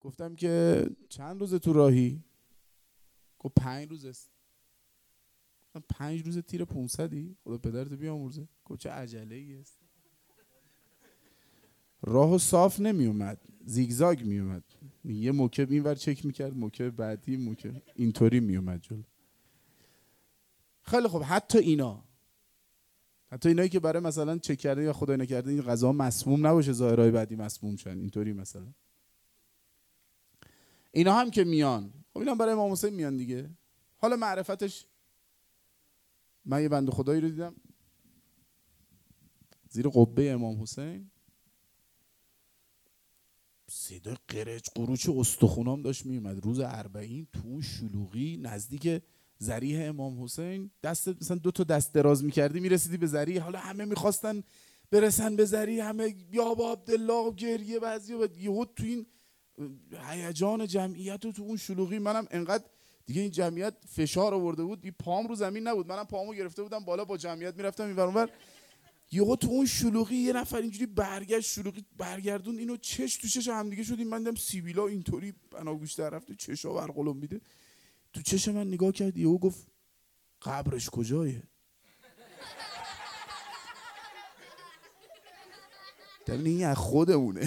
گفتم که چند روز تو راهی؟ گفت 5 روز است. گفتم 5 روز تیر 500ی؟ خدا پدرتو بیامرزه. گفت چه عجله‌ای است. راهو صاف نمی اومد، زیگزاگ می اومد. یه موکب اینور چک میکرد، موکب بعدی، موکب اینطوری می اومد جلو. خیلی خوب، حتی اینایی که برای مثلا چک کرده یا خدای نکرده این غذا مسموم نباشه، ظاهرهای بعدی مسموم شن، اینطوری مثلا اینا هم که میان، خب اینا برای امام حسین میان دیگه. حالا معرفتش، من یه بنده خدایی رو دیدم زیر قبه امام حسین، صدای قرچ قروچ استخونام داشت میومد روز 40 تو شلوغی نزدیک ذریح امام حسین. دست مثلا 2 تا دست دراز میکردی میرسیدی به ذریح، حالا همه میخواستن برسن به ذریح، همه یا با عبدالله گریه، بعضی و یهو تو این هیجان جمعیت و تو اون شلوغی منم انقدر دیگه این جمعیت فشار آورده بود، پام رو زمین نبود، منم پامو گرفته بودم بالا، با جمعیت میرفتم این ور اون ور. یهو تو اون شلوغی یه نفر اینجوری برگشت، شلوغی برگردون اینو، چش تو چش هم دیگه شدیم. من دیدم سیبیلا اینطوری بناگوش در رفته، چشا برقلم میده، تو چش من نگاه کرد، یهو گفت قبرش کجایه؟ دبین این از خودمونه.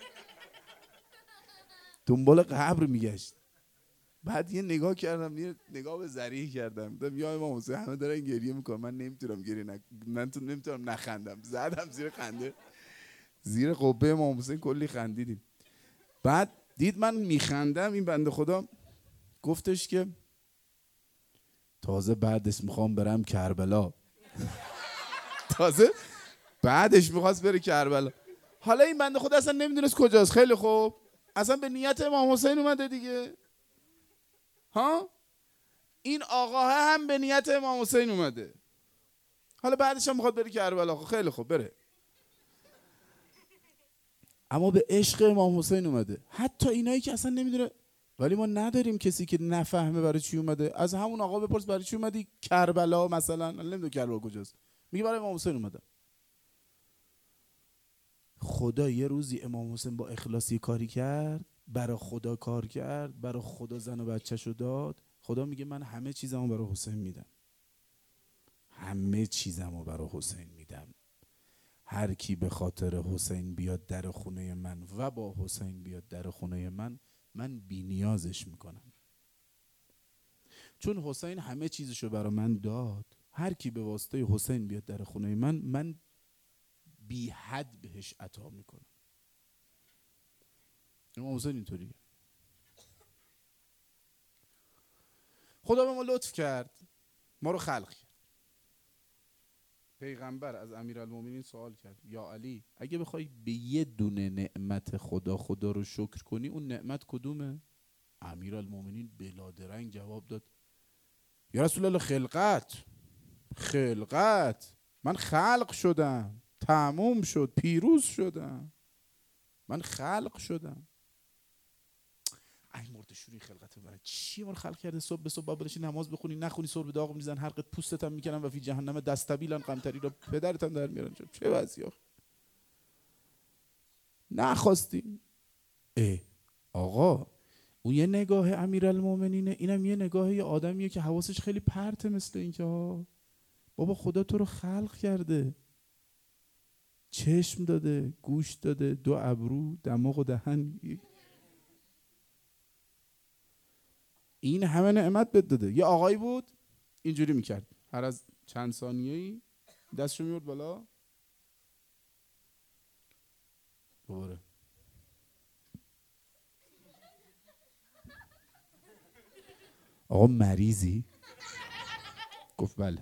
دنبال قبر میگشت. بعد یه نگاه کردم، یه نگاه به ذریح کردم، دیدم یا امام حسین همه دارن گریه میکنن، من نمیتونم گریه من نمیتونم نخندم، زدم زیر خنده. زیر قبه امام حسین کلی خندیدیم. بعد دید من میخندم، این بنده خدا گفتش که تازه بعدش میخوام برم کربلا. تازه بعدش میخواست بره کربلا. حالا این بنده خدا اصلا نمیدونست کجاست. خیلی خوب، اصلا به نیت امام حسین اومده دیگه. ها، این آقا هم به نیت امام حسین اومده، حالا بعدش هم میخواد بره کربلا. خیلی خوب بره، اما به عشق امام حسین اومده. حتی اینایی که اصلا نمیدونه، ولی ما نداریم کسی که نفهمه برای چی اومده. از همون آقا بپرس برای چی اومدی کربلا مثلا، نمیدونه کربلا کجاست، میگه برای امام حسین اومدم. خدا یه روزی امام حسین با اخلاصی کاری کرد، برای خدا کار کرد، برای خدا زن و بچه‌شو داد. خدا میگه من همه چیزمو برای حسین میدم، همه چیزمو برای حسین میدم. هر کی به خاطر حسین بیاد در خونه من و با حسین بیاد در خونه من، من بی نیازش میکنم. چون حسین همه چیزشو برای من داد، هر کی به واسطه حسین بیاد در خونه من، من بی حد بهش عطا میکنم. امام حسین اینطوریه. خدا به ما لطف کرد، ما رو خلق کرد. پیغمبر از امیرالمومنین سوال کرد یا علی، اگه بخوای به یه دونه نعمت خدا رو شکر کنی، اون نعمت کدومه؟ امیرالمومنین بلادرنگ جواب داد یا رسول الله خلقت، من خلق شدم، تموم شد، پیروز شدم، من خلق شدم. ای مرد شوری خلقت برای چی ما رو خلق کرده؟ صبح به صبح باید بلشی نماز بخونی، نخونی سر به داغ میزن، حلقت پوستت هم میکنن و فی جهنم دستبیلن قمطری رو پدرت هم در میارن. چه وضعی آخه؟ نخواستیم. آقا اون یه نگاه امیرالمومنینه، اینم یه نگاه یه آدمیه که حواسش خیلی پرته، مثل این که بابا خدا تو رو خلق کرده، چشم داده، گوش داده، 2 ابرو، دماغ و دهن، این همه نعمت بهت داده. یه آقایی بود اینجوری میکرد، هر از چند ثانیه‌ای دستشو میورد بالا، دوباره آقا مریضی؟ گفت بله.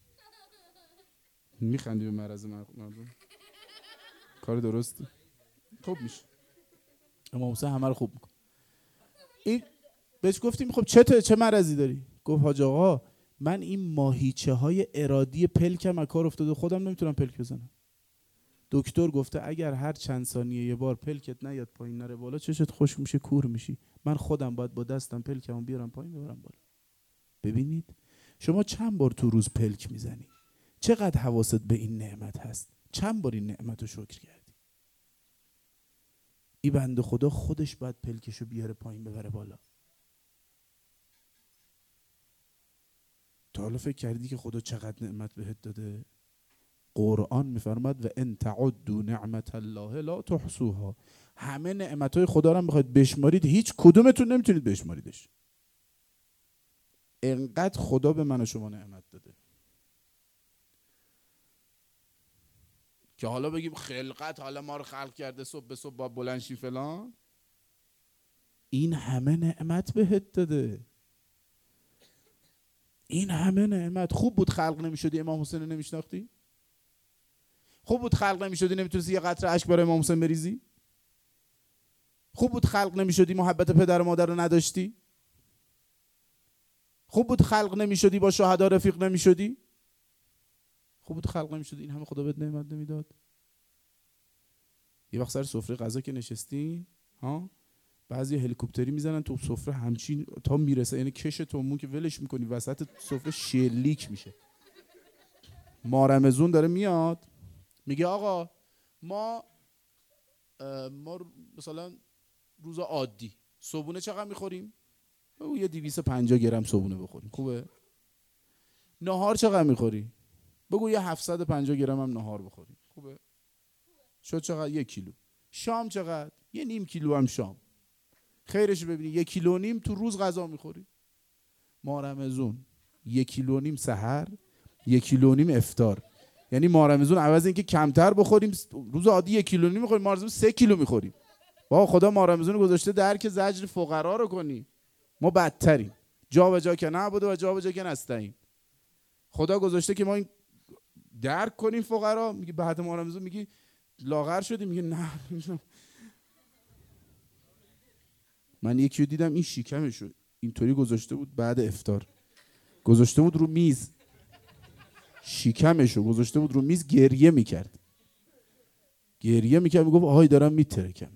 میخندی به مرض مردم؟ کار درسته، خوب میشه. امام حسین همه رو خوب میکنه. این بهش گفتیم خب چه مرضی داری؟ گفت حاج آقا من این ماهیچه های ارادی پلکم از کار افتاده، خودم نمیتونم پلک بزنم. دکتر گفته اگر هر چند ثانیه یه بار پلکت نیاد پایین نره بالا، چشت خشک میشه، کور میشی. من خودم باید با دستم پلکمو بیارم پایین ببرم بالا. ببینید شما چند بار تو روز پلک میزنی؟ چقدر حواست به این نعمت هست؟ چند بار این نعمت رو شکر کردی؟ این بنده خدا خودش باید پلکشو بیاره پایین ببره بالا. تا حالا فکر کردی که خدا چقدر نعمت بهت داده؟ قرآن میفرماد و ان تعدوا نعمت الله لا تحصوها. همه نعمتهای خدا رو میخواید بشمارید، هیچ کدومتون نمیتونید بشماریدش. انقدر خدا به من و شما نعمت داده که حالا بگیم خلقت حالا ما رو خلق کرده صبح به صبح با بلند شی فلان. این همه نعمت بهت داده، این همه نعمت. خوب بود خلق نمیشدی امام حسین رو نمیشناختی؟ خوب بود خلق نمیشدی نمیتونستی یه قطره اشک برای امام حسین بریزی؟ خوب بود خلق نمیشدی محبت پدر و مادر رو نداشتی؟ خوب بود خلق نمیشدی با شهدا رفیق نمیشدی؟ خوب بود خلق نمیشدی این همه خدا بهت نعمت نمیداد؟ یه وقت سر سفره غذا که نشستی ها، بعضی هلیکوپتری میزنن تو سفره همچین تا میرسه، یعنی کش تومون که ولش میکنی وسط سفره شلیک میشه. مارمزون داره میاد میگه آقا ما مثلا روز عادی صبحونه چقدر میخوریم؟ بگو یه 250 گرم صبحونه بخوریم، خوبه؟ نهار چقدر میخوری؟ بگو یه 750 گرم هم نهار بخوریم، خوبه؟ شد چقدر؟ 1 کیلو. شام چقدر؟ یه نیم کیلو هم شام. خیرش ببینی 1 کیلو نیم تو روز غذا میخوری. ما رمضان 1 کیلو نیم سحر، 1 کیلو نیم افطار. یعنی ما رمضان عوض اینکه کمتر بخوریم روز عادی 1 کیلو نیم میخوریم، ما رمضان 3 کیلو میخوریم. با خدا ما رمضان گذاشته درک زجر فقرا رو کنی. ما بدتریم، جا به جا که نبوده و جا به جا که نستعین. خدا گذاشته که ما این درک کنیم فقرا. میگه بعد ما رمضان میگی لاغر شدی، میگه نه. من یکی رو دیدم این شکمشو اینطوری گذاشته بود، بعد افطار گذاشته بود رو میز، شکمشو گذاشته بود رو میز، گریه میکرد میگفت آهای دارم میترکم.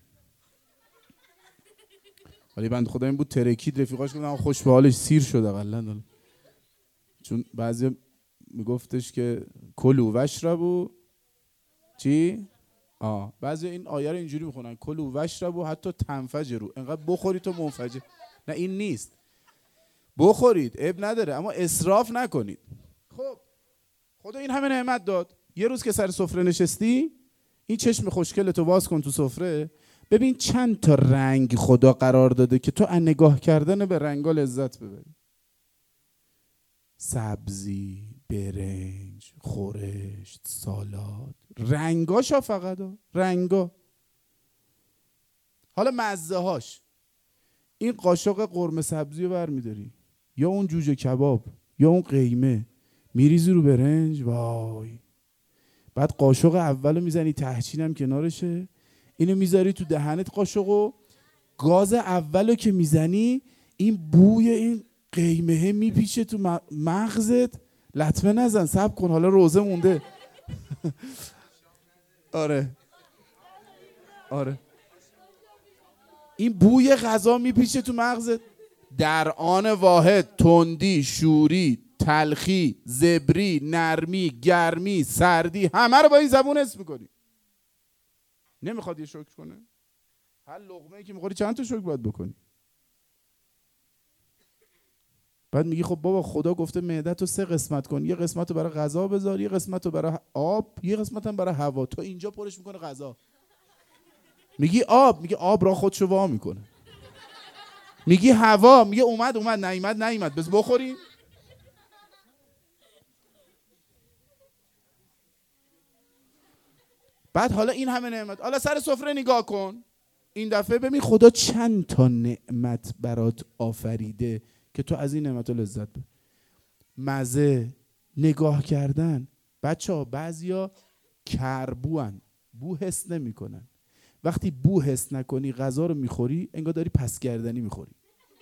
ولی بند خدا این بود ترکید، رفیقاش گفتن خوش به حالش، سیر شد اقلا. چون بعضی میگفتش که کلوا واشربوا چی؟ بعضی این آیه رو اینجوری میخونن کلوا واشربوا حتی تنفجروا، انقدر بخورید تو منفجر. نه این نیست، بخورید عیب نداره اما اسراف نکنید. خب خدا این همه نعمت داد، یه روز که سر سفره نشستی این چشم خوشگل تو باز کن تو سفره، ببین چند تا رنگ خدا قرار داده که تو از نگاه کردن به رنگا لذت ببری. سبزی، برنج، خورشت، سالاد، رنگاشا فقط رنگا. حالا مزه هاش، این قاشق قرمه سبزی رو برمیداری یا اون جوجه کباب یا اون قیمه میریزی رو برنج، وای. بعد قاشق اولو میزنی تهچینم کنارشه، اینو میذاری تو دهنت قاشقو، گاز اولو که میزنی این بوی این قیمه میپیچه تو مغزت. لطمه نزن، صبر کن حالا روزه مونده. آره این بوی غذا میپیچه تو مغزت. در آن واحد تندی، شوری، تلخی، زبری، نرمی، گرمی، سردی، همه رو با این زبون حس میکنی. نمیخواد یه شکر کنه؟ هر لقمه‌ای که میخوری چند تا شکر باید بکنی؟ بعد میگی خب بابا خدا گفته معده‌تو 3 قسمت کن، یه قسمتو برای غذا بذار، یه قسمتو برای آب، یه قسمتم برای هوا. تو اینجا پرش میکنه غذا. میگی آب، میگه آب را خودشو وا میکنه. میگی هوا، میگه اومد نیامد بس بخوریم. بعد حالا این همه نعمت، حالا سر سفره نگاه کن این دفعه، ببین خدا چند تا نعمت برات آفریده که تو از این نعمت لذت ببر. مزه، نگاه کردن. بچه‌ها بعضیا کربوان، بو حس نمی‌کنن. وقتی بو حس نکنی غذا رو میخوری انگار داری پس گردنی میخوری.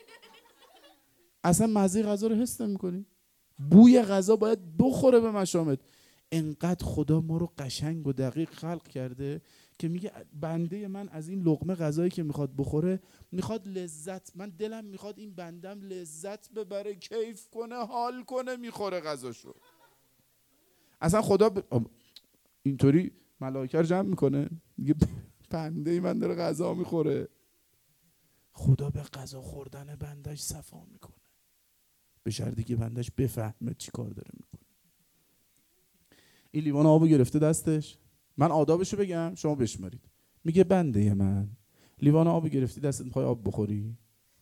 اصلا مزه غذا رو حس نمی‌کنی. بوی غذا باید بخوره به مشامت. انقدر خدا ما رو قشنگ و دقیق خلق کرده که میگه بنده من از این لقمه غذایی که میخواد بخوره میخواد لذت، من دلم میخواد این بندم لذت ببره، کیف کنه، حال کنه، میخوره غذاشو. اصلا خدا اینطوری ملائکه رو جمع میکنه، میگه بنده من داره غذا میخوره. خدا به غذا خوردن بندش صفا میکنه، به شرطی که بندش بفهمه چی کار داره میکنه. این لیوان آبو گرفته دستش، من آدابشو بگم شما بشمارید. میگه بنده من لیوان آبو گرفتی دستت، میخوای آب بخوری،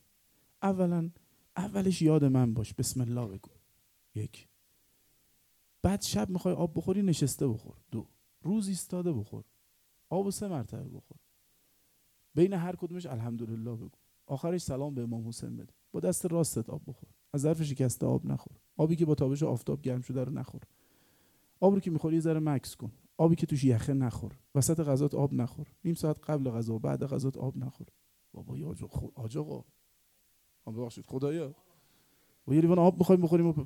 اولش یاد من باش، بسم الله بگو. 1. بعد شب میخوای آب بخوری نشسته بخور. 2. روز ایستاده بخور. آبو 3 مرتبه بخور. بین هر کدومش الحمدلله بگو. آخرش سلام به امام حسین بده. با دست راستت آب بخور. از ظرف شکسته آب نخور. آبی که با تابش آفتاب گرم شده رو نخور. آب رو که میخوری یه ذره مکس کن. آبی که توش یخه نخور. وسط غذات آب نخور. نیم ساعت قبل غذا و بعد غذات آب نخور. بابا یا آقا ببخشید خدایا و یه لیوان آب میخوایم بخوریم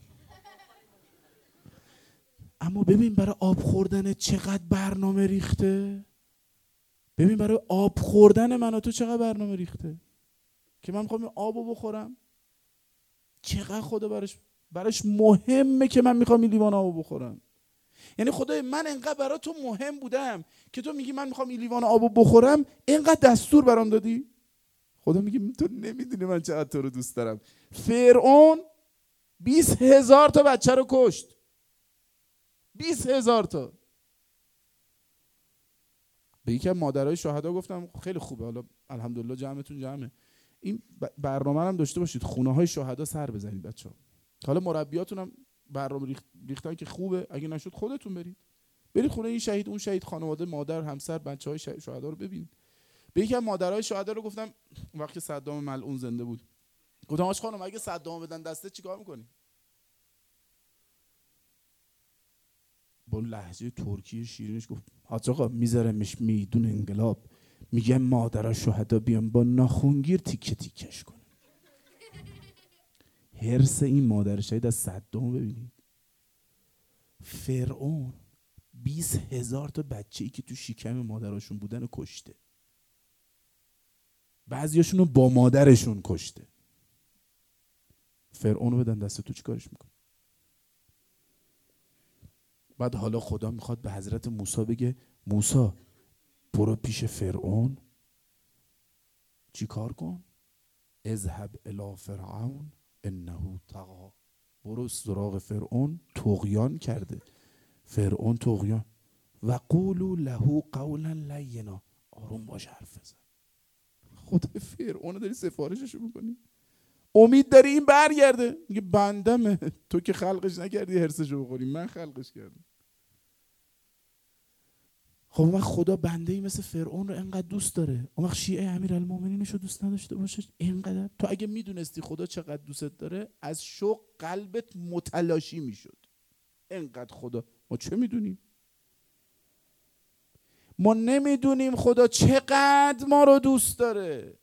اما ببین برای آب خوردن چقدر برنامه ریخته. ببین برای آب خوردن من و تو چقدر برنامه ریخته که من میخوام آبو بخورم. چقدر خدا براش مهمه که من میخوام این لیوان آبو بخورم. یعنی خدای من انقدر برای تو مهم بودم که تو میگی من میخوام این لیوان آبو بخورم، انقدر دستور برام دادی. خدا میگه تو نمیدونی من چقدر تو رو دوست دارم. فرعون 20,000 تا بچه رو کشت. 20,000 تا. به یکی از مادرای شهدا گفتم خیلی خوبه، حالا الحمدلله جمعتون جمعه، این برنامه هم داشته باشید، خونه های شهدا سر بزنید بچه‌ها. حالا مربیاتون هم برنامه ریختن که خوبه، اگه نشد خودتون برید خونه این شهید اون شهید، خانواده مادر همسر بچهای شهدا رو ببینید. به یکی از مادرای شهدا رو گفتم وقتی صدام ملعون زنده بود، گفتم آش خانم اگه صدام بدن دستت چیکار می‌کنی؟ با لهجه ترکی شیرینش گفت حاج آقا میذارمش میدون انقلاب، میگم مادرها شهدا بیان با ناخونگیر تیکه تیکش کنه. حرص این مادر شهید از صدام ببینید. فرعون 20,000 تا بچه‌ای که تو شکم مادراشون بودن کشته. بعضیاشون رو با مادرشون کشته. فرعون رو بدن دست تو چیکارش میکنه؟ بعد حالا خدا میخواد به حضرت موسی بگه موسی برو پیش فرعون چی کار کن؟ اذهب الی فرعون انه طغی. برو سراغ فرعون، طغیان کرده. فرعون طغیان. و قولوا له قولا لینا. آروم باش حرف بزن. خدا فرعون داری سفارششو میکنی؟ امید داری این برگرده؟ میگه بندمه، تو که خلقش نکردی حرسشو بخوری، من خلقش کردم. خب اون خدا بنده ای مثل فرعون رو انقدر دوست داره، اون وقت شیعه امیرالمومنینش رو دوست نداشته باشه اینقدر؟ تو اگه میدونستی خدا چقدر دوستت داره از شوق قلبت متلاشی میشد. انقدر خدا، ما چه میدونیم؟ ما نمیدونیم خدا چقدر ما رو دوست داره.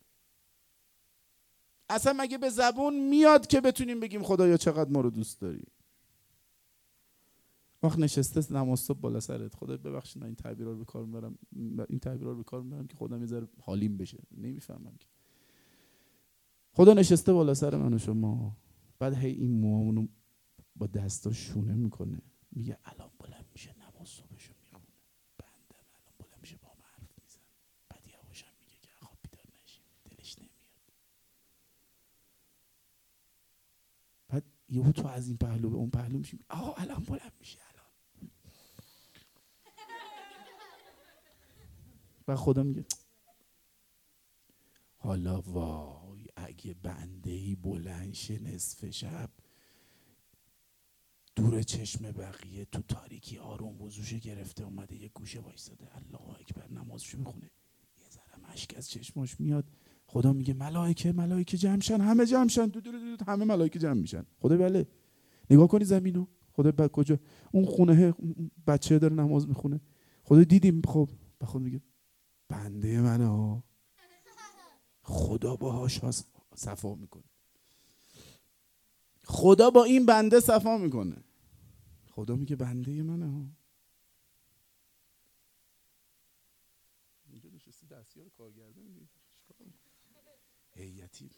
اصلا مگه به زبون میاد که بتونیم بگیم خدایا چقدر ما رو دوست داری؟ وقت نشسته نماز صبح بالا سرت، خدا ببخشید این تعبیرا رو به کار میبرم، که خودم یه ذره حالیم بشه، نمیفهمم که خدا نشسته بالا سر من و شما، بعد هی این موامونو با دستا شونه میکنه، میگه الان بلند میشه نماز صبحشو میخونه، بندم الان بلند میشه با من حرف میزنه، بعد یواشم میگه که خواب بیدار نشی، دلش نمیاد. بعد یهو تو از این پهلو به اون پهلو میشی، الان بلند میشه. و خدا میگه حالا وای اگه بندهی بلند شه نصف شب دور چشم بقیه تو تاریکی آروم وضوشو گرفته اومده یه گوشه وایساده الله اکبر نمازشو میخونه، یه ذره مشک از چشماش میاد، خدا میگه ملائکه جمع شن، همه جمع شن، همه ملائکه جمع میشن. خدا بله نگاه کنی زمینو، خدا بعد کجا اون خونه بچه داره نماز میخونه، خدا دیدیم. خب خدا میگه بنده منه ها، خدا باهاش صفا میکنه، خدا با این بنده صفا میکنه. خدا میگه بنده منه ها. اینجا نشستی دستیار کارگردان میگه هیئتی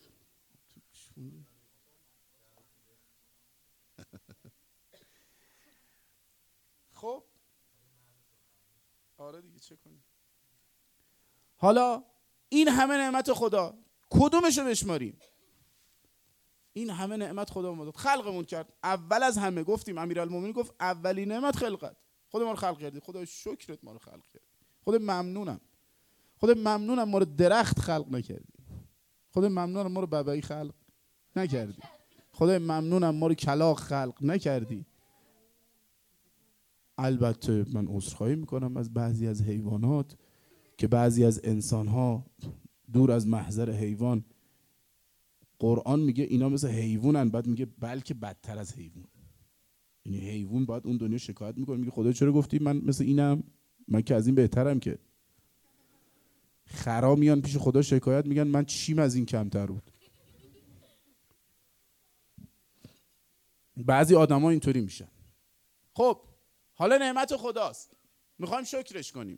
خب آره دیگه چه کنی. حالا این همه نعمت خدا کدومشو بشماریم؟ این همه نعمت خدا ما داد، خلقمون کرد. اول از همه گفتیم امیرالمومنین گفت اولین نعمت خلقت. خود ما رو خلق کردی، خدا شکرت ما رو خلق کرد. خود ممنونم ما رو درخت خلق نکردی. خود ممنونم ما رو ببعی خلق نکردی. خدا ممنونم ما رو کلاغ خلق نکردی. البته من عذرخواهی میکنم از بعضی از حیوانات که بعضی از انسان‌ها دور از محضر حیوان، قرآن میگه اینا مثل حیوانن، بعد میگه بلکه بدتر از حیوان. یعنی حیوان بعد اون دنیا شکایت میکنه، میگه خدا چرا گفتی من مثل اینم؟ من که از این بهترم. که خرا میان پیش خدا شکایت میگن من چیم از این کمتر بود. بعضی آدما اینطوری میشن. خب حالا نعمت خداست، میخوایم شکرش کنیم.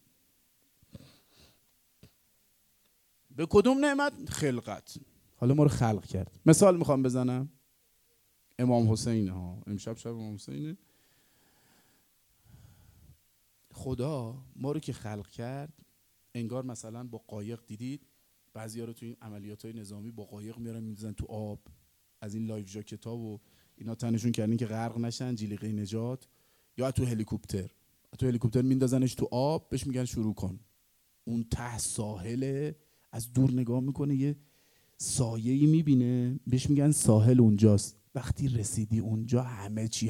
به کدوم نعمت؟ خلقت. حالا ما رو خلق کرد. مثال میخوام بزنم. امام حسین امشب شب امام حسینه. خدا ما رو که خلق کرد انگار مثلا با قایق، دیدید بعضیا رو تو این عملیات‌های نظامی با قایق میارن میذارن تو آب، از این لایف ژاکت‌ها و اینا تنشون کردن که غرق نشن، جلیقه نجات. یا تو هلیکوپتر میندازنش تو آب، بهش میگن شروع کن. اون ته ساحل، از دور نگاه میکنه یه سایه‌ای میبینه، بهش میگن ساحل اونجاست. وقتی رسیدی اونجا همه چی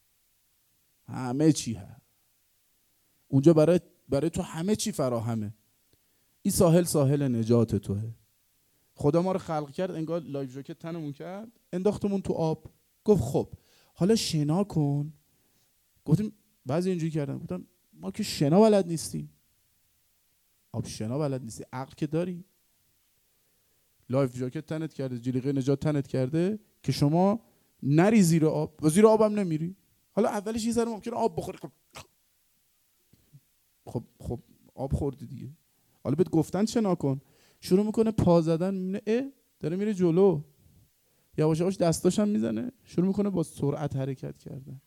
هست. اونجا برای تو همه چی فراهمه. این ساحل نجات توه. خدا ما رو خلق کرد انگار لایف ژاکت تنمون کرد، انداختمون تو آب. گفت خب حالا شنا کن. گفتیم بعضی اینجوری کردن، گفتن ما که شنا بلد نیستیم. آب شنا بلد نیستی، عقل که داری. لایف ژاکت تنت کرده، جلیقه نجات تنت کرده که شما نری زیر آب و زیر آب هم نمیری. حالا اولش یه ذره ممکنه آب بخوری. خب آب خوردی دیگه. حالا بهت گفتن شنا کن، شروع میکنه پا زدن، میبینه داره میره جلو، یواش یواش دستاش هم میزنه، شروع میکنه با سرعت حرکت کردن.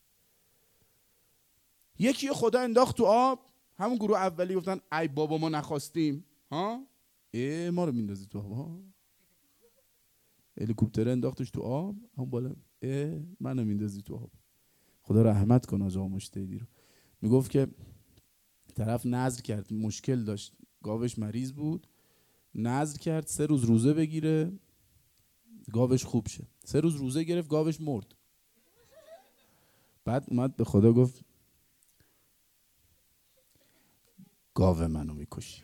یکی خدا انداخت تو آب، همون گروه اولی گفتن ای بابا ما نخواستیم. ما رو میندازی تو آب. هلیکوپتر انداختش تو آب، همون بالا منو میندازی تو آب. خدا رحمت کن آقا مشتهدی رو. میگفت که طرف نذر کرد، مشکل داشت، گاوش مریض بود، نذر کرد 3 روز روزه بگیره گاوش خوب شه. 3 روز روزه گرفت، گاوش مرد. بعد اومد به خدا گفت گاو منو میکشی،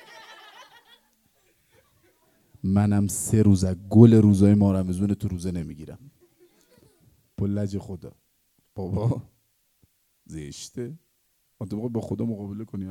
منم 3 روز از گل روزای ما رمضون تو روزه نمیگیرم. بلج خدا بابا زشته. تو با خدا مقابله کنی.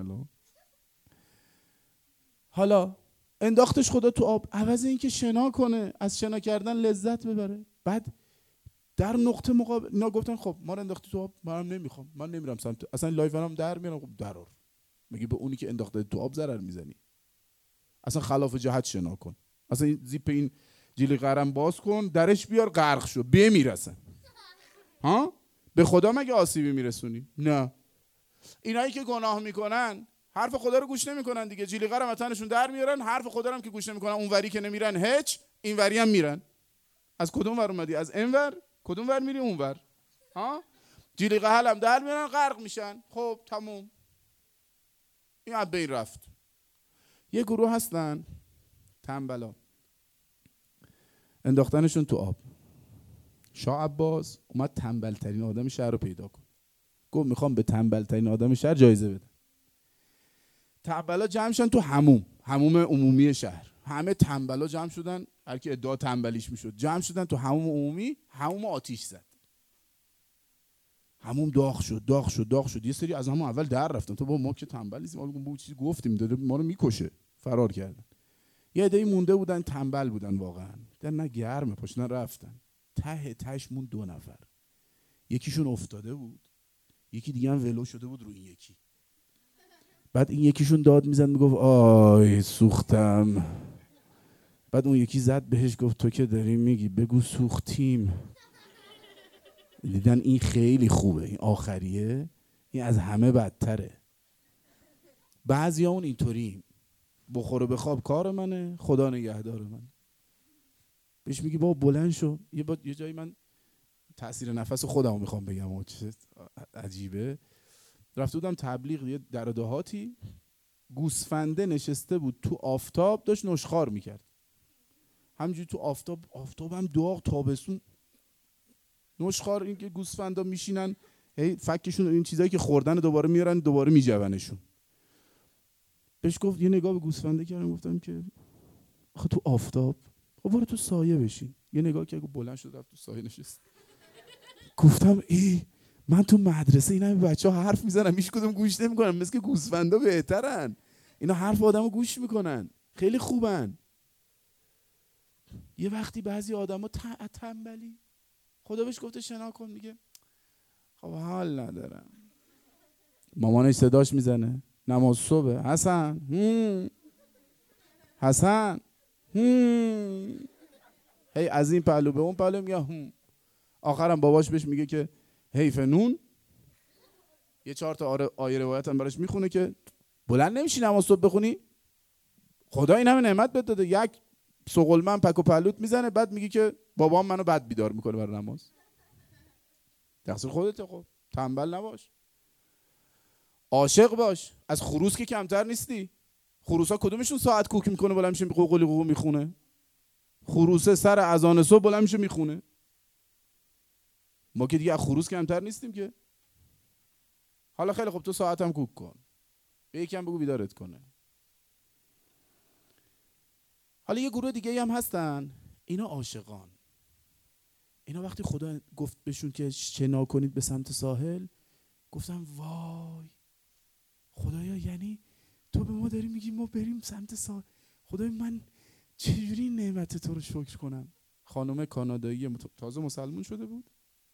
حالا انداختش خدا تو آب، عوض این که شنا کنه، از شنا کردن لذت ببره. بعد در نقطه مقابل اینا گفتن خب ما رو انداختی تو آب، منم نمیخوام، من نمیرم سمت، اصلا لایفم در میارم. خب درار میگه به اونی که انداخته تو آب ضرر میزنی، اصلا خلاف جهت شنا کن، اصلا این زیپ این جلیقه رو باز کن، درش بیار، غرق شو، بمیرسن. به خدا مگه آسیبی میرسونی؟ نه. اینایی که گناه میکنن حرف خدا رو گوش نمیکنن دیگه، جلیقه رو تنشون در میارن، حرف خدا رو هم که گوش نمیکنن، اونوری که نمیرن هیچ، اینوری هم میرن. از کدوم ور اومدی؟ از اینور؟ کدوم ور میری؟ اونور. جلیقه حلم در میارن، غرق میشن. خب تموم، این از بین رفت. یه گروه هستن تنبلا، انداختنشون تو آب. شاه عباس اومد تنبل ترین آدم شهر رو پیدا کن، گفت میخوام به تنبل ترین آدم شهر جایزه بدم. تنبلا جمع شدن تو حموم عمومی شهر، همه تنبلا جمع شدن، هر کی ادعا تنبلیش میشد جمع شدن تو حموم عمومی. حموم آتیش زد، حموم داغ شد. یه سری از همون اول در رفتن، تو با ما که تنبل نیستیم، ما چیزی گفتیم داره ما رو میکشه، فرار کردن. یه عده‌ای مونده بودن، تنبل بودن واقعا، در نه گرمه، پاشنن رفتن. تهش مون 2 نفر، یکیشون افتاده بود، یکی دیگه هم ولو شده بود رو این یکی. بعد این یکیشون داد میزد میگفت آی سوختم. بعد اون یکی زد بهش گفت تو که داری میگی بگو سوختیم. دیدن این خیلی خوبه، این آخریه، این از همه بدتره. بعضی ها اون اینطوریم، بخوره بخواب کار منه، خدا نگهدار من. بهش میگی بابا بلند شو. یه جایی من تاثیر نفس خودمو میخوام بگم، چه عجیبه. رفته بودم تبلیغ یه در دهاتی، گوسفنده نشسته بود تو آفتاب داشت نشخوار میکرد، همینجوری تو آفتابم داغ تابستون نشخوار. این که گوسفندا میشینن هی فکشون این چیزایی که خوردن دوباره میارن دوباره میجونشون. بهش گفت یه نگاه به گوسفنده کردم، گفتم که آخه تو آفتاب، خب برو تو سایه بشین. یه نگاه که بلند شد رفت تو سایه نشست. گفتم من تو مدرسه اینا بچه‌ها حرف میزنن هیچ کدوم گوش نمیکنن، مثل که گوسفندا بهترن، اینا حرف آدمو گوش میکنن، خیلی خوبن. یه وقتی بعضی آدما تنبلی، خدا بهش گفته شنا کن، میگه خب حال ندارم. مامانش صداش میزنه نماز صبح، حسن هی از این پهلو به اون پهلو میگه آخرم باباش بهش میگه که حیف نون. یه 4 تا آیه روایت هم براش میخونه که بلند نمیشی نماز صبح بخونی؟ خدا این همه نعمت بهت داده. یک سقلمن پک و پلوت میزنه، بعد میگی که بابام منو بد بیدار میکنه برای نماز. تقصیر خودته، خب تنبل نباش، عاشق باش. از خروس که کمتر نیستی. خروسا کدومشون ساعت کوک میکنه بلند میشه قوقلی قوقو میخونه؟ خروسه سر اذان صبح بلند میشه میخونه. ما که دیگه از خروس کمتر نیستیم که. حالا خیلی خب تو ساعتم کوک کن، به یکم بگو بیدارت کنه. حالا یه گروه دیگه هم هستن، اینا عاشقان. اینا وقتی خدا گفت بهشون که شنا کنید به سمت ساحل، گفتم وای خدایا، یعنی تو به ما داری میگی ما بریم سمت ساحل؟ خدای من چجوری نعمت تو رو شکر کنم. خانم کانادایی تازه مسلمون شده بود،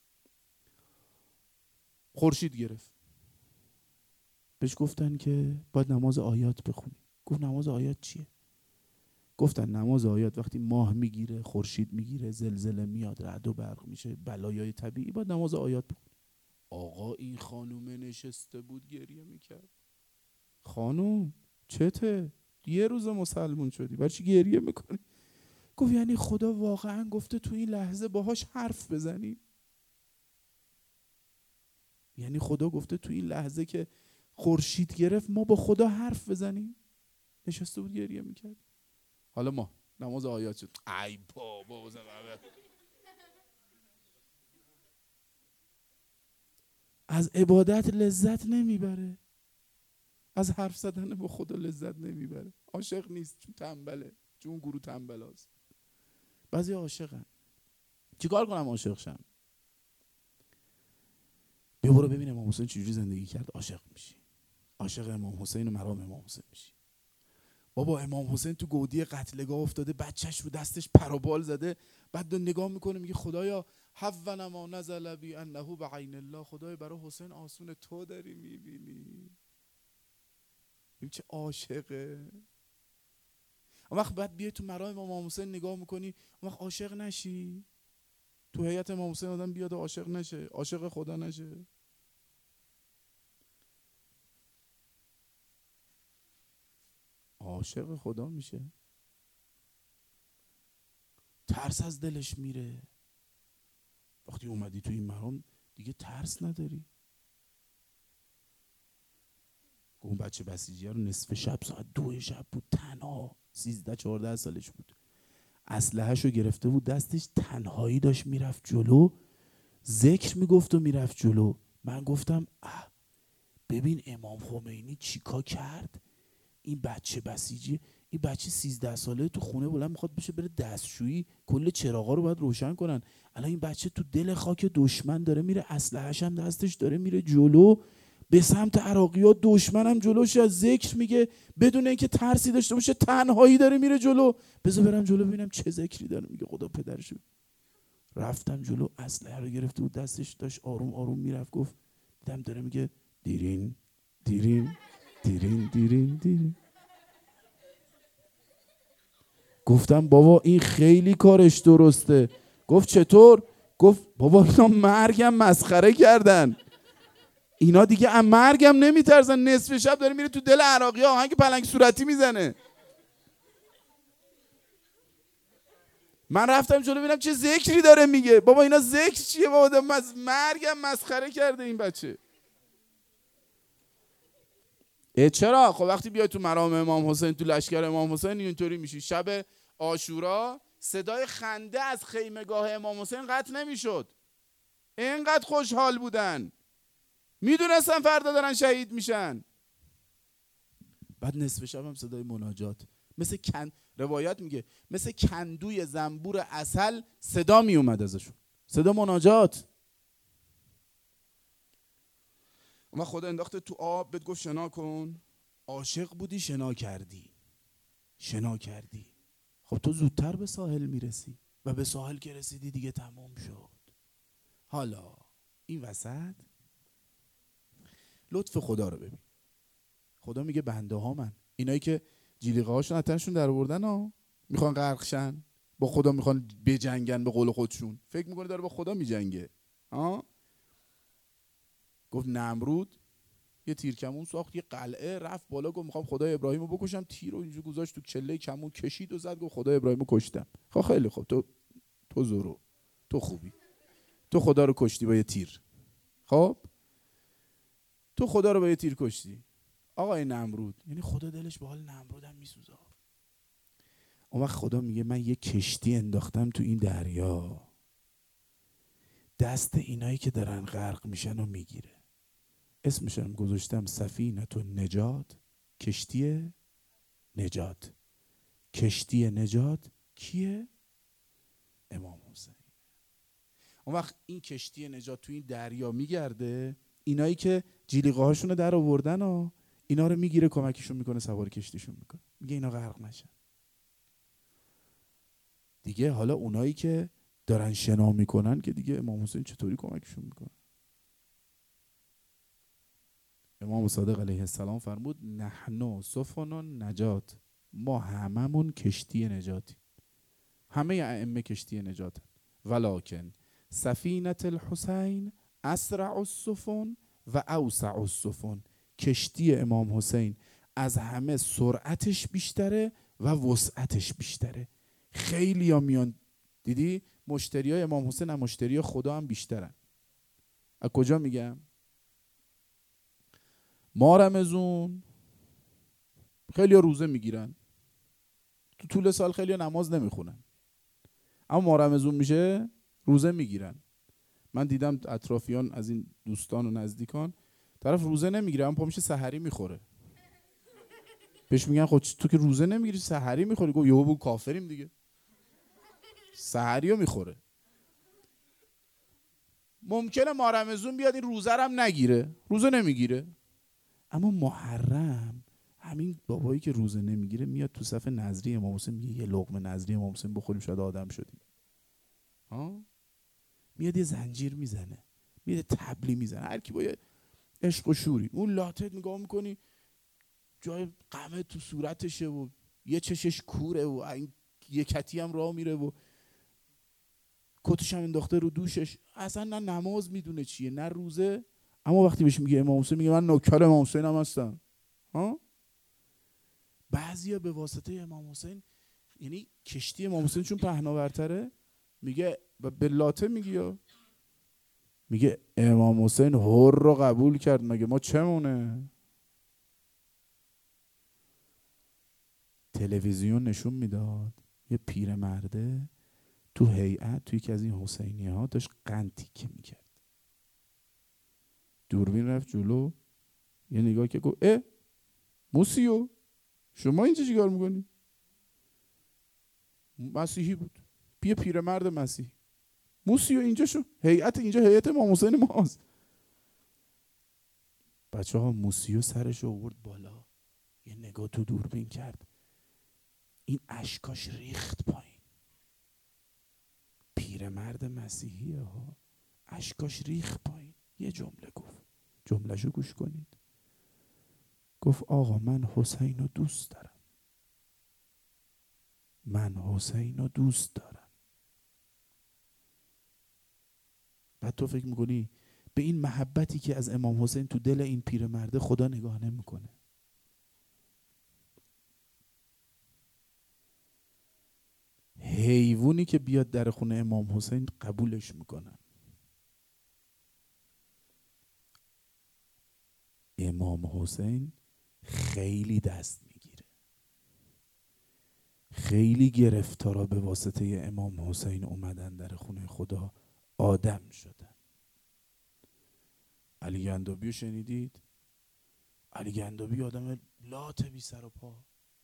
خورشید گرفت، بهش گفتن که باید نماز آیات بخونی. گفت نماز آیات چیه؟ گفتن نماز آیات وقتی ماه میگیره، خورشید میگیره، زلزله میاد، رعد و برق میشه، بلایای طبیعی، باید نماز آیات بخونی. آقا این خانومه نشسته بود گریه میکرد. خانوم چته؟ یه روز مسلمون شدی، برای چی گریه میکنی؟ گفت یعنی خدا واقعا گفته تو این لحظه باهاش حرف بزنیم؟ یعنی خدا گفته تو این لحظه که خورشید گرفت ما با خدا حرف بزنیم؟ نشسته بود گریه میکرد. حالا ما نماز آیات شد، ای بابا از عبادت لذت نمیبره، از حرف زدن با خدا لذت نمیبره. عاشق نیست، چون تنبله، چون گروه تنبل هست. بعضی عاشقن. چیکار کنم عاشق شم؟ بیا برو ببین امام حسین چجوری زندگی کرد، عاشق میشی. عاشق امام حسین و مرام امام حسین میشی. بابا امام حسین تو گودی قتلگاه افتاده، بچهش رو دستش پروبال زده، بعد نگاه میکنه میگه خدایا هون ما نزل بی انه بعین الله. خدایا برای حسین آسون تو داری میبینی. این چه عاشقه. اون وقت بعد بیای تو مرام امام حسین نگاه میکنی، اون وقت عاشق نشی؟ تو هیئت امام حسین آدم بیاد عاشق نشه، عاشق خدا نشه؟ عاشق خدا میشه. ترس از دلش میره. وقتی اومدی تو این مرام دیگه ترس نداری. اون بچه بسیجی رو نصف شب ساعت 2 شب بود، تنها 13-14 سالش بود، اسلحه‌شو گرفته بود دستش، تنهایی داشت میرفت جلو، ذکر میگفت و میرفت جلو. من گفتم ببین امام خمینی چیکار کرد. این بچه بسیجی، این بچه 13 ساله تو خونه بلند میخواد بشه بره دستشویی، کل چراغا رو باید روشن کنن. الان این بچه تو دل خاک دشمن داره میره، اسلحه‌ش هم دستش داره میره جلو به سمت عراقی‌ها، دشمنم جلوش از ذکر میگه بدون اینکه ترسی داشته باشه، تنهایی داره میره جلو. بذار برم جلو ببینم چه ذکری داره میگه، خدا پدرشو. رفتم جلو، اسلحه رو گرفته بود دستش، داشت آروم آروم میرفت. گفت دیدم داره میگه دیرین دیرین دیرین دیرین دیرین. گفتم بابا این خیلی کارش درسته. گفت چطور؟ گفت بابا اینا مرگم مسخره کردن، اینا دیگه مرگم نمیترسن. نصف شب داره میره تو دل عراقی ها آهنگ پلنگ صورتی میزنه. من رفتم جلو ببینم چه ذکری داره میگه. بابا اینا ذکر چیه بابا؟ مرگم مسخره کرده این بچه. چرا؟ خب وقتی بیای تو مرام امام حسین، تو لشکر امام حسین، اینطوری میشی. شب عاشورا صدای خنده از خیمگاه امام حسین قطع نمیشد. اینقدر خوشحال بودن، میدونستن فردا دارن شهید میشن. بعد نصف شب هم صدای مناجات، مثل روایت میگه مثل کندوی زنبور عسل صدا میومد ازشون، صدا مناجات. اما خدا انداخته تو آب، بهت گفت شنا کن. عاشق بودی، شنا کردی. خب تو زودتر به ساحل میرسی و به ساحل که رسیدی دیگه تمام شد. حالا این وسط لطف خدا رو ببین. خدا میگه بنده ها من، اینایی که جلیقه هاشون اتنشون در آوردن ها، میخوان غرق شن، با خدا میخوان بجنگن به قول خودشون، فکر میکنه داره با خدا میجنگه. گفت نمرود یه تیر کمون ساخت، یه قلعه، رفت بالا، گفت میخوام خدای ابراهیمو بکشم. تیر رو اینجا گذاشت تو چله کمون، کشید و زد، گفت خدای ابراهیمو کشتم. خب خیلی خوب، تو زورو، تو خوبی، تو خدا رو کشتی با یه تیر. خب تو خدا رو با یه تیر کشتی. آقای نمرود، یعنی خدا دلش به حال نمرود هم میسوزه. اون وقت خدا میگه من یه کشتی انداختم تو این دریا، دست اینایی که دارن غرق میشن رو میگیره. اسمشم گذاشتم سفینه نجات، کشتی نجات. کشتی نجات کیه؟ امام حسین. اون وقت این کشتی نجات تو این دریا میگرده، اینایی که جلیقه هاشونو در آوردن و اینا رو میگیره، کمکشون میکنه، سوار کشتیشون میکنه، میگه اینا غرق نشن دیگه. حالا اونایی که دارن شنا میکنن که دیگه امام حسین چطوری کمکشون میکنه؟ امام صادق علیه السلام فرمود نحنو سفن نجات، ما هممون کشتی نجاتی، همه ائمه کشتی نجاتن. ولکن سفینة الحسین اسرع السفن و اوسع السفن، کشتی امام حسین از همه سرعتش بیشتره و وسعتش بیشتره. خیلی ها میان، دیدی مشتری های امام حسین هم مشتری خدا هم بیشترن. از کجا میگم؟ ما رمضون خیلی ها روزه میگیرن، تو طول سال خیلی ها نماز نمیخونن، اما ما رمضون میشه روزه میگیرن. من دیدم اطرافیان از این دوستان و نزدیکان، طرف روزه نمیگیره اما پا میشه سحری میخوره. بهش میگن خب تو که روزه نمیگیری سحری میخوری؟ گفت یهو کافریم دیگه، سحریو میخوره. ممکنه ما رمضون بیاد این روزه رو هم نگیره، روزه نمیگیره، اما محرم همین بابایی که روزه نمیگیره میاد تو صف نظری امام حسین میگه یه لقمه نظری امام حسین بخوریم شاید آدم شدیم. میاد یه زنجیر میزنه، میاد تبلی میزنه، هر کی با یه عشق و شوری. اون لاتت نگاه میکنی جای قمه تو صورتشه و یه چشش کوره و این یه کتی هم راه میره و کتش هم انداخته رو دوشش، اصلا نه نماز میدونه چیه نه روزه. اما وقتی بهش میگه امام حسین، میگه من نوکر امام حسین هم هستم. بعضیا به واسطه امام حسین، یعنی کشتی امام حسین چون پهناورتره، میگه به لاته میگه، میگه امام حسین هر رو قبول کرد، مگه ما چمونه؟ تلویزیون نشون میداد یه پیرمرده تو هیئت، توی یکی از این حسینی ها داشت قند تیکه میکرد. دوربین رفت جلو، یه نگاه که گفت موسیو شما اینجا چیکار میکنی؟ مسیحی بود، یه پیرمرد مسیحی. موسیو اینجا شو، اینجا هیئت امام حسین ماست. بچه ها موسیو سرش آورد بالا، یه نگاه تو دوربین کرد، این اشکاش ریخت پایین. پیرمرد مسیحی ها اشکاش ریخت پایین. یه جمله گفت، جملهشو گوش کنید. گفت آقا من حسین رو دوست دارم، من حسین رو دوست دارم. بعد تو فکر میکنی به این محبتی که از امام حسین تو دل این پیرمرده خدا نگاه نمیکنه؟ حیوانی که بیاد در خونه امام حسین قبولش میکنن. امام حسین خیلی دست میگیره. خیلی گرفتارا به واسطه امام حسین اومدن در خونه خدا آدم شدن. علی گندابی شنیدید؟ علی گندابی آدم لات بی سر و پا.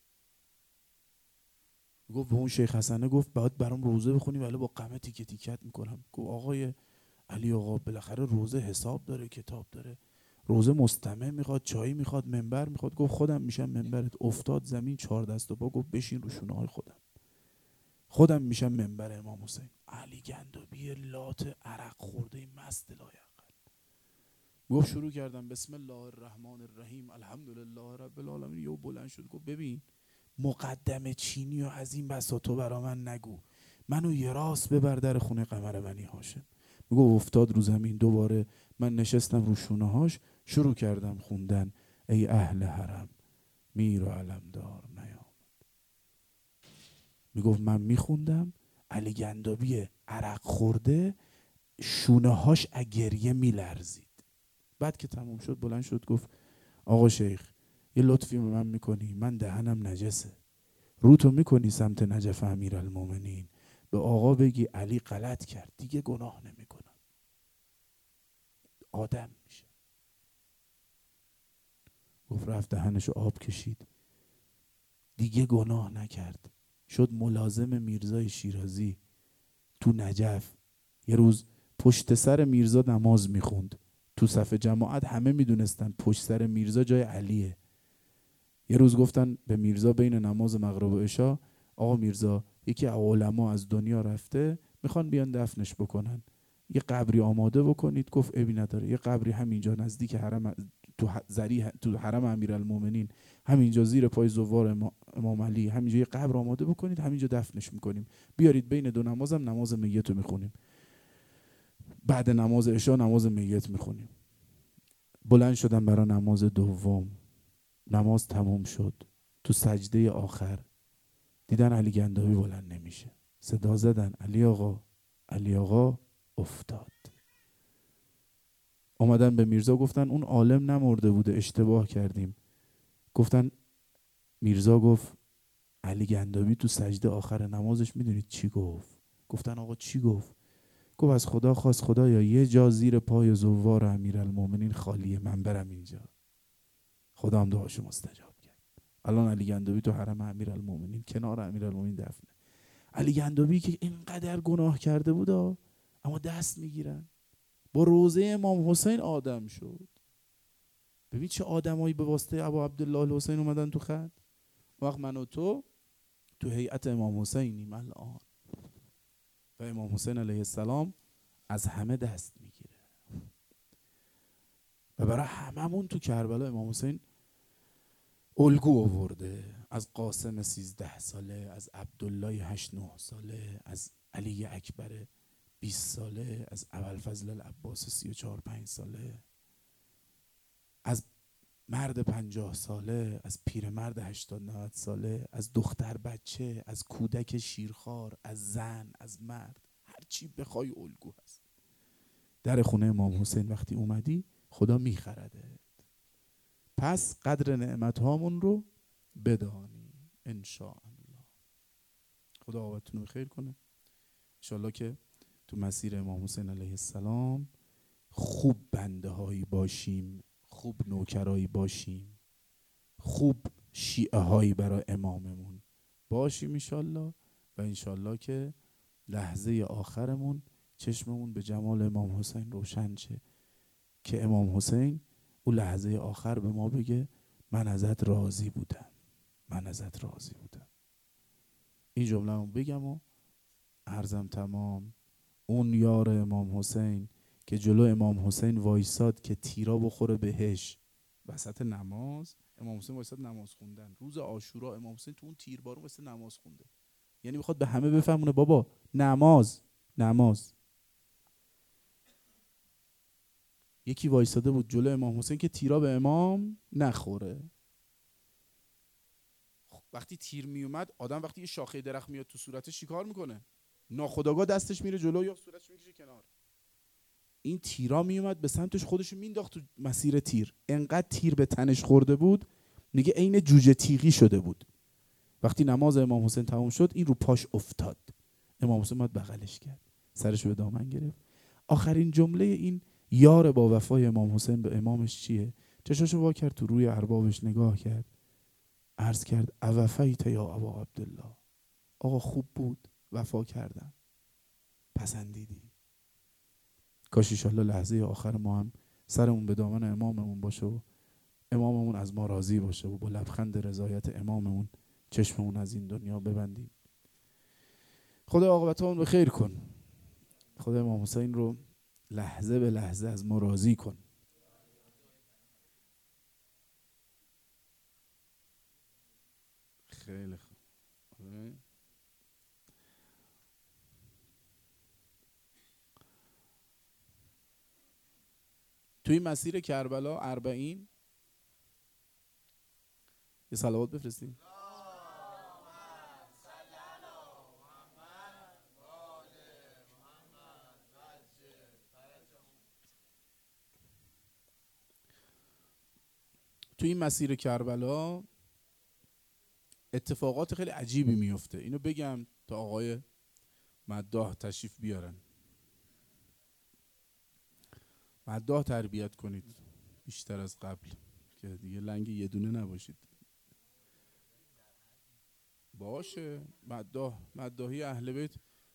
گفت به اون شیخ حسنه، گفت باید برام روزه بخونی ولی با قمه تیکه تیکت میکنم. گفت آقای علی آقا بالاخره روزه حساب داره، کتاب داره، روزه مستمع میخواد، چایی میخواد، منبر میخواد. گفت خودم میشم منبرت. افتاد زمین 4 دست و پا، گفت بشین رو شونه های خودم میشم منبر امام حسین. علی گندابی لات عرق خورده مست لایق گفت شروع کردم بسم الله الرحمن الرحیم الحمدلله رب العالمین. یهو بلند شد گفت ببین مقدم چینی و از این بسا تو برا من نگو، منو یه راست ببر در خونه قمر بنی هاشم. میگه افتاد رو زمین. دوباره من نشستم رو شونه هاش، شروع کردم خوندن ای اهل حرم میر و علمدار نیامد. میگفت من میخوندم، علی گندابی عرق خورده شونه هاش اگریه میلرزید. بعد که تموم شد بلند شد گفت آقا شیخ یه لطفی به من میکنی؟ من دهنم نجسه، روتو میکنی سمت نجف امیرالمومنین، به آقا بگی علی غلط کرد، دیگه گناه نمیکنم، آدم میشه. گفت رفت دهنشو آب کشید، دیگه گناه نکرد، شد ملازم میرزای شیرازی تو نجف. یه روز پشت سر میرزا نماز میخوند، تو صف جماعت همه میدونستن پشت سر میرزا جای علیه. یه روز گفتن به میرزا بین نماز مغرب و عشا آقا میرزا یکی از علما از دنیا رفته، میخوان بیان دفنش بکنن، یه قبری آماده بکنید. گفت ابی نداره، یه قبری همینجا نزدیک حرم تو حرم امیرالمومنین، همینجا زیر پای زوار امام علی، همینجا یه قبر آماده بکنید، همینجا دفنش میکنیم، بیارید بین دو نمازم نماز میت رو میخونیم، بعد نماز عشا نماز میت میخونیم. بلند شدم برای نماز دوم. نماز تموم شد، تو سجده آخر دیدن علی گندابی بلند نمیشه، صدا زدن علی آقا، علی آقا. افتاد. اومدن به میرزا گفتن اون عالم نمرده بوده، اشتباه کردیم. گفتن میرزا گفت علی گندابی تو سجده آخر نمازش میدونید چی گفت؟ گفتن آقا چی گفت؟ گفت از خدا خواست خدایا یه جا زیر پای زوار امیرالمومنین خالیه، من برم اینجا. خدا هم دعاشو مستجاب کرد. الان علی گندابی تو حرم امیرالمومنین کنار امیرالمومنین دفنه. علی گندابی که اینقدر گناه کرده بود اما دست میگیرن. با روزه امام حسین آدم شد. ببین چه آدمایی به واسطه ابو عبدالله الحسین اومدن تو خط. وقت من و تو هیئت امام حسینیم الان و امام حسین علیه السلام از همه دست میگیره و برای هممون تو کربلا امام حسین الگو آورده. از قاسم 13 ساله، از عبدالله 8 9 ساله، از علی اکبر 20 ساله، از ابوالفضل العباس 34 5 ساله، از مرد 50 ساله، از پیرمرد 80 90 ساله، از دختر بچه، از کودک شیرخوار، از زن، از مرد، هر چی بخوای الگو هست. در خونه امام حسین وقتی اومدی خدا میخرده. پس قدر نعمت هامون رو بدانی انشاءالله. خدا عاقبتون رو خیر کنه. انشاءالله که تو مسیر امام حسین علیه السلام خوب بنده هایی باشیم، خوب نوکرایی باشیم، خوب شیعه هایی برای اماممون باشیم انشاءالله. و انشاءالله که لحظه آخرمون چشممون به جمال امام حسین روشن شه، که امام حسین اون لحظه آخر به ما بگه من ازت راضی بودم، من ازت راضی بودم. این جمله رو بگم و عرضم تمام. اون یار امام حسین که جلو امام حسین وایساد که تیرا بخوره بهش وسط نماز، امام حسین وایساد نماز خوندن روز عاشورا، امام حسین تو اون تیربارون واسه نماز خونده. یعنی میخواد به همه بفهمونه بابا نماز. یکی وایساده بود جلو امام حسین که تیرا به امام نخوره. وقتی تیر میومد آدم وقتی یه شاخه درخت میاد تو صورتش چیکار میکنه؟ ناخودآگاه دستش میره جلو یا صورتش میکشه کنار. این تیرا میومد به سمتش، خودش مینداخت تو مسیر تیر. انقدر تیر به تنش خورده بود میگه عین جوجه تیغی شده بود. وقتی نماز امام حسین تموم شد این رو پاش افتاد. امام حسین اومد بغلش کرد، سرش به دامن گرفت. آخرین جمله این یار با وفای امام حسین به امامش چیه؟ چشاشو وا کرد، تو روی اربابش نگاه کرد، عرض کرد اوفیت یا ابا عبدالله، آقا خوب بود، وفا کردم، پسندیدی. کاش ایشالله لحظه آخر ما هم سرمون به دامن اماممون باشه و اماممون از ما راضی باشه و با لبخند رضایت اماممون چشممون از این دنیا ببندیم. خدا عاقبتمون به خیر کن. خدا امام حسین رو لحظه به لحظه از ما راضی کن. خیلی خوب. توی مسیر کربلا 40 یه صلوات بفرستیم. توی این مسیر کربلا اتفاقات خیلی عجیبی میفته. اینو بگم تا آقای مداح تشریف بیارن. مداح تربیت کنید بیشتر از قبل که دیگه لنگ یه دونه نباشید. باشه، مداحی اهل بیت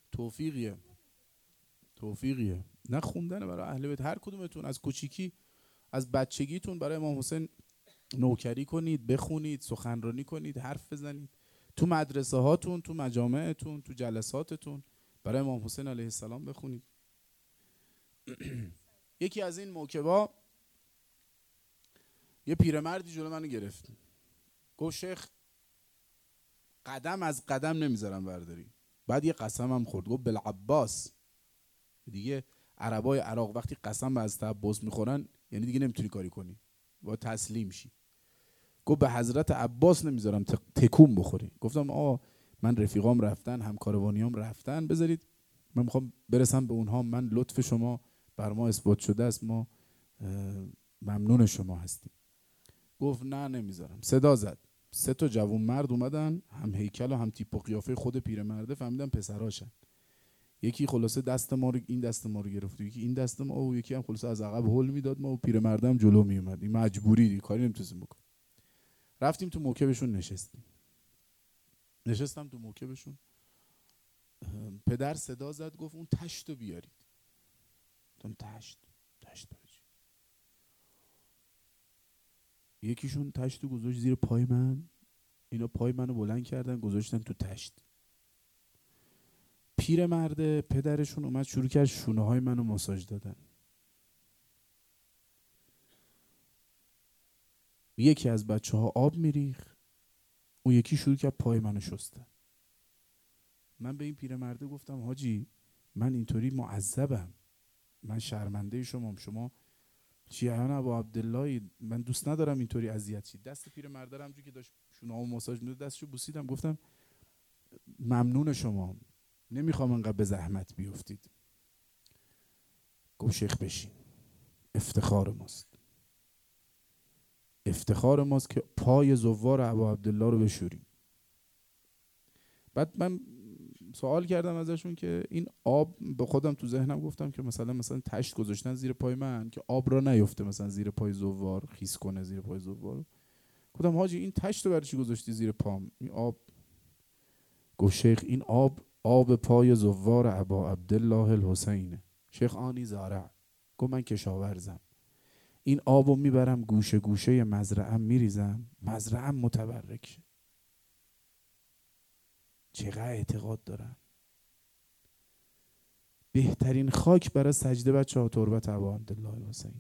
توفیقیه. نه خوندن برای اهل بیت. هر کدومتون از کوچیکی، از بچگیتون برای امام حسین نوکری کنید، بخونید، سخنرانی کنید، حرف بزنید. تو مدرسه هاتون، تو مجامعتون، تو جلساتتون برای امام حسین علیه السلام بخونید. یکی از این موکبا یه پیرمردی جلو منو گرفت، گفت شیخ قدم از قدم نمیذارم برداری. بعد یه قسم هم خورد، گفت بالعباس. دیگه عربای عراق وقتی قسم به حضرت عباس میخورن یعنی دیگه نمیتونی کاری کنی، باید تسلیم شی. گفت به حضرت عباس نمیذارم تکون بخوری. گفتم آقا من رفیقام رفتن، همکاروانیام رفتن، بذارید من میخوام برسم به اونها، من لطف شما بر ما اثبات شده است، ما ممنون شما هستیم. گفت نه نمیذارم. صدا زد، 3 تا جوون مرد اومدن، هم هیکل و هم تیپ و قیافه خود پیرمرده، فهمیدن پسراشن. یکی خلاصه دست ما رو، این دست ما رو گرفت، یکی این دست ما، و یکی هم خلاصه از عقب هول میداد ما، و پیرمرده هم جلو میومد. این مجبوری دی، کاری نمیتونیم بکنیم. رفتیم تو موکبشون نشستم تو موکبشون. پدر صدا زد، گفت اون تشتو بیارید. گفتم تشت بچی. یکیشون تشتو گذاشت زیر پای من، اینا پای منو بلند کردن گذاشتن تو تشت. پیرمرد پدرشون اومد شروع کرد شونه های منو ماساژ دادن. یکی از بچه ها آب میریخ، اون یکی شروع کرد پای منو شستن. من به این پیرمرده گفتم حاجی من اینطوری معذبم، من شرمنده شما شیعان ابا عبدالله، من دوست ندارم اینطوری اذیت شید. دست پیرمرده رو همونجوری که داشت شونه‌هامو ماساژ می‌داد دستشو بوسیدم، گفتم ممنون شما، نمیخوام انقدر به زحمت بیفتید. گفت شیخ بشین، افتخار ماست که پای زوار ابا عبدالله رو بشوریم. بعد من سوال کردم ازشون که این آب، به خودم تو ذهنم گفتم که مثلا تشت گذاشتن زیر پای من که آب را نیفته مثلا زیر پای زوار خیس کنه زیر پای زوار. گفتم حاجی این تشت رو برای چی گذاشتی زیر پام، این آب؟ گفت شیخ این آب پای زوار ابا عبدالله الحسینه. شیخ آنی زارع. گفت من کشاورزم، این آبو میبرم گوشه گوشه مزرعم میریزم، مزرعم متبرک شه. چقدر اعتقاد دارن. بهترین خاک برای سجده بچه‌ها تربت ابا عبدالله الحسین.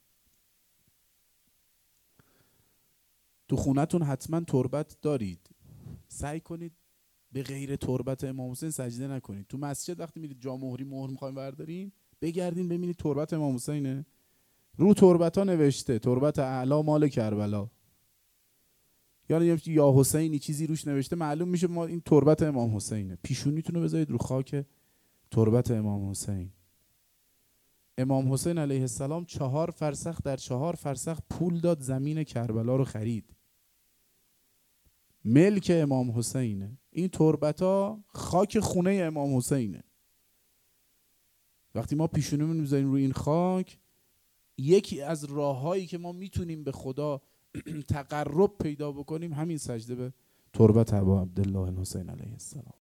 تو خونتون حتما تربت دارید، سعی کنید به غیر تربت امام حسین سجده نکنید. تو مسجد وقتی میرید جا مهر میخوایم بردارین، بگردین ببینید تربت امام حسینه. رو تربت ها نوشته تربت اعلا مال کربلا. یا حسینی چیزی روش نوشته، معلوم میشه ما این تربت امام حسینه. پیشونیتون رو بذارید رو خاک تربت امام حسین. امام حسین علیه السلام 4 فرسخ در 4 فرسخ پول داد زمین کربلا رو خرید. ملک امام حسینه. این تربتا خاک خونه امام حسینه. وقتی ما پیشونیمون میذاریم روی این خاک، یکی از راههایی که ما میتونیم به خدا تقرب پیدا بکنیم همین سجده به تربت ابا عبدالله الحسین علیه السلام.